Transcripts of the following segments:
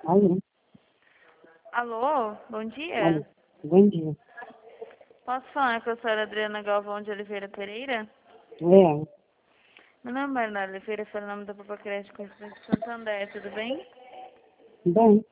Alô? Alô, bom dia. Alô? Bom dia. Posso falar com a senhora Adriana Galvão de Oliveira Pereira? É, Meu nome é Bernardo Oliveira, sou o nome da Papa Crédito com de Santander, tudo bem? bem,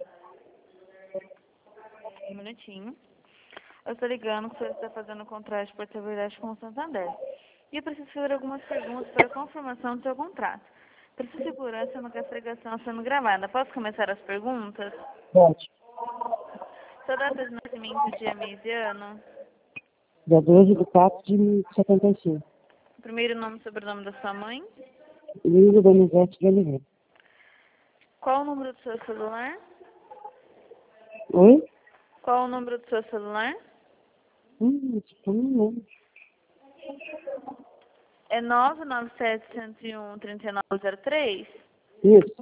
Um minutinho. Eu estou ligando que o senhor está fazendo um contrato de portabilidade com o Santander. E eu preciso fazer algumas perguntas para a confirmação do seu contrato. Para sua segurança, não quero essa ligação sendo gravada. Posso começar as perguntas? pode. Sua data de nascimento, dia, mês e ano? Dia 12/4/75. Primeiro nome e sobrenome da sua mãe? Língua Donizete de Oliveira. Qual o número do seu celular? Oi? Qual o número do seu celular? Tipo, não lembro. É 997-101-3903? Isso,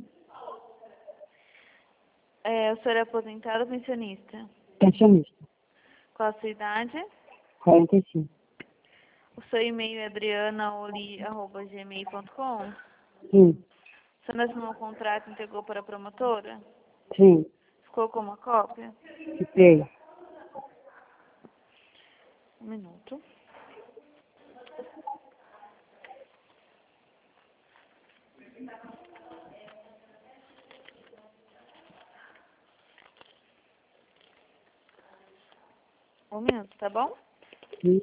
O senhor é aposentado ou pensionista? pensionista. Qual a sua idade? 45. O seu e-mail é adrianaoli@gmail.com? Sim, O senhor assinou o contrato e entregou para a promotora? sim, Ficou com uma cópia? fiquei. Um minuto. Um minuto, tá bom? Sim.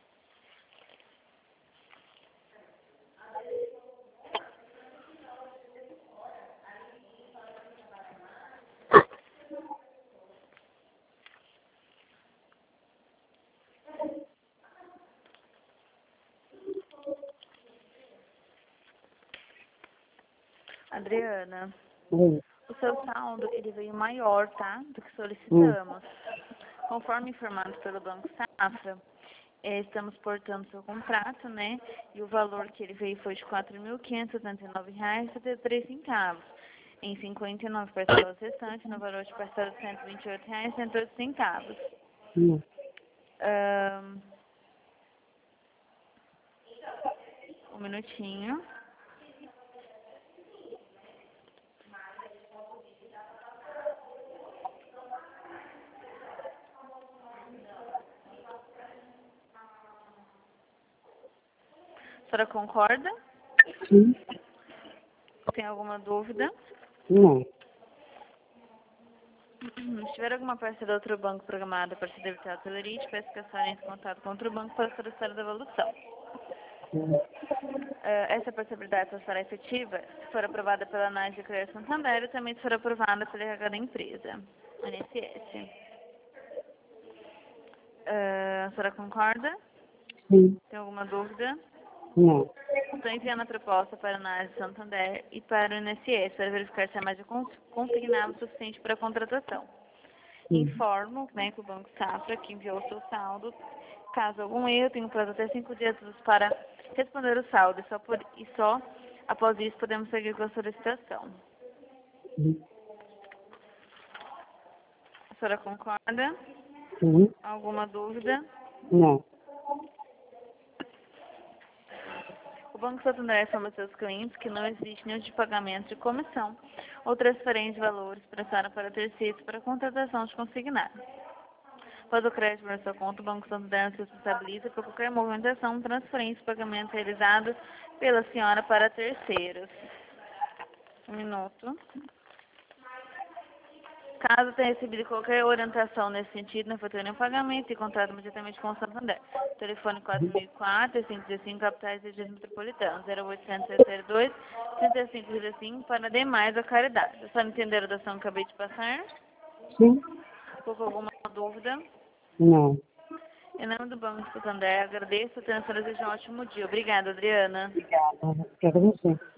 Adriana, Oi. o seu saldo ele veio maior, tá? Do que Hum, solicitamos. Conforme informado pelo Banco Safra, estamos portando seu contrato, né? E o valor que ele veio foi de R$ 4.579,73. Em 59 parcelas restantes, no valor de parcela de R$ 128,08. hum. Ahn, um minutinho. A senhora concorda? Sim, Tem alguma dúvida? não. Se tiver alguma parcela de outro banco programada para se debitar a Telerite, peço que a senhora entre em contato com outro banco para solicitar a devolução. Hum. Essa possibilidade só será efetiva se for aprovada pela ANAD de Crédito Santander e também se for aprovada pela RH da empresa, INSS. A senhora concorda? Sim, Tem alguma dúvida? não. Estou enviando a proposta para a ANAD de Santander e para o INSS para verificar se a margem consignável o suficiente para a contratação. Sim. Informo, né, que o Banco Safra, que enviou o seu saldo, caso algum erro, tem um prazo até 5 dias para responder o saldo. E só após isso podemos seguir com a solicitação. Sim. A senhora concorda? Sim, Alguma dúvida? não. O Banco Santander informa seus clientes que não existe nenhum de pagamento de comissão ou transferência de valores prestados para terceiros para contratação de consignado. Após o crédito na sua conta, o Banco Santander se responsabiliza por qualquer movimentação, transferência e pagamento realizado pela senhora para terceiros. Um minuto. Caso tenha recebido qualquer orientação nesse sentido, não fatura nenhum pagamento e contrato imediatamente com o Santander. Telefone 4004-515, capitais e regiões metropolitanas, 0800-602, 3505, para demais a caridade. A senhora entenderam a ação que acabei de passar? Sim, Ficou com alguma dúvida? não. Em nome do Banco Santander, agradeço a atenção e desejo um ótimo dia. Obrigada, Adriana. Obrigada. Quero você.